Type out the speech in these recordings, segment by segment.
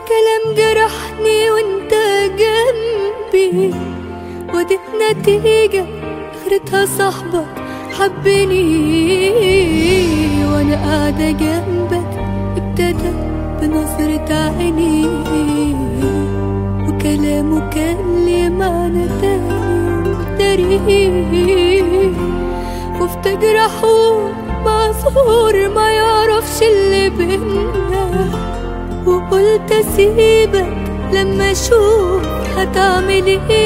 كلام جرحني وانت جنبي، ودي النتيجة اخرتها صاحبك حبني. وانا قاعدة جنبك ابتدى بنظرة عيني، وكلامه كان لي معنى تاني وفي تجرحه معذور ما يعرفش اللي بينا. وقلت اسيبك لما اشوف هتعمل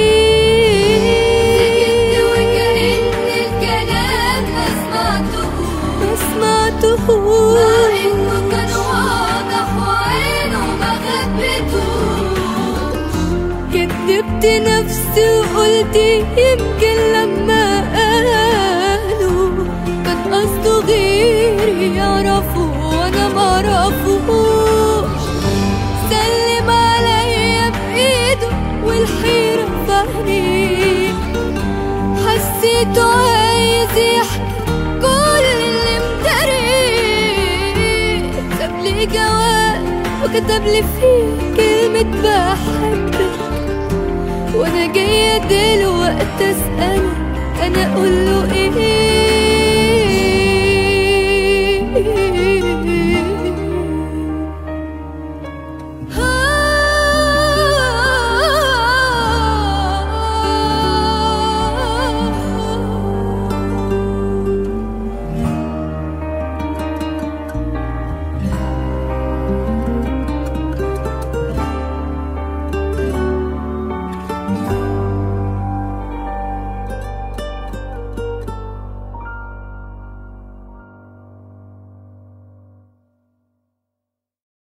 ايه. وكأن الكلام ما سمعتهوش، مع انه كان واضح وعينه ما خبتوش. كدبت نفسي وقلت يمكن لما قالوا كان قصده غيري يعرفه وانا معرفوش. سلم عليا بايده والحيرة في عينيه، حسيته عايز يحكي كل اللي مداريه. سابلي جواب وكتبلي فيه كلمة بحبك، وانا جاية دلوقتي اسألك انا اقوله ايه.